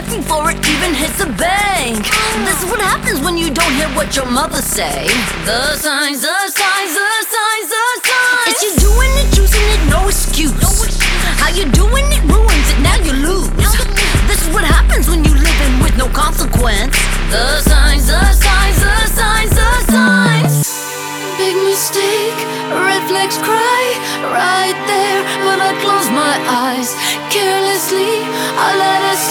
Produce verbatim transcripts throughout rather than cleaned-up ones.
before it even hits the bank. This is what happens when you don't hear what your mother say. The signs, the signs, the signs, the signs. It's you doing it, choosing it, no excuse. How you doing it ruins it, now you lose. This is what happens when you living with no consequence. The signs, the signs, the signs, the signs. Big mistake, red flags cry right there, but I close my eyes carelessly. I let it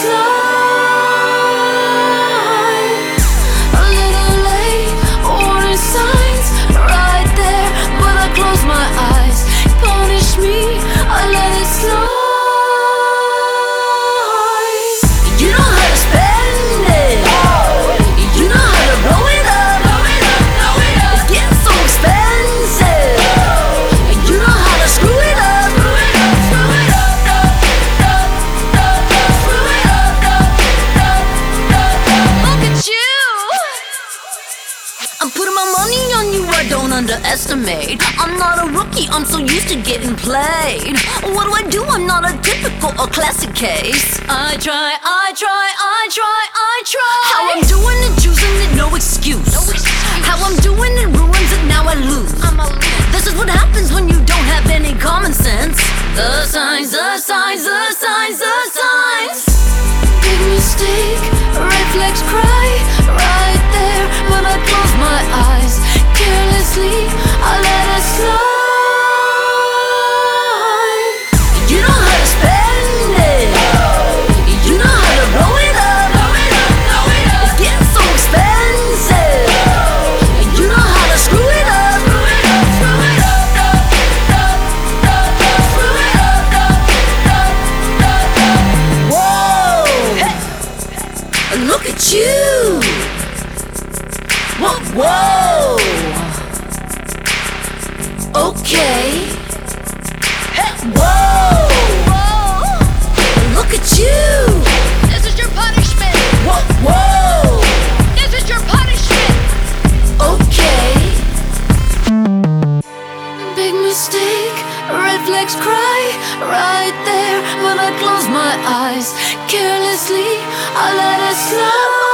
slide. A little late, warning signs right there, but I close my eyes. Punish me, I let it slide. You know how to spend it. You know how to blow it up. It's getting so expensive. You know how to screw it up. Look at you. I'm putting my money on you, I don't underestimate. I'm not a rookie, I'm so used to getting played. What do I do? I'm not a typical or classic case. I try, I try, I try, I try. How I'm doing it, choosing it, no excuse. How I'm doing it ruins it, now I lose. This is what happens when you don't have any common sense. The signs, the signs, the signs, the signs. Big mistake, red flags cry right there, but I close my eyes carelessly. I let it slide. You know how to spend it. You know how to blow it up. It's getting so expensive. You know how to screw it up. Whoa! Look at you! Whoa, whoa! Okay. Hey, whoa! Look at you! This is your punishment. Whoa, whoa! This is your punishment. Okay. Big mistake, red flags cry right there, but I close my eyes carelessly. I let it slide.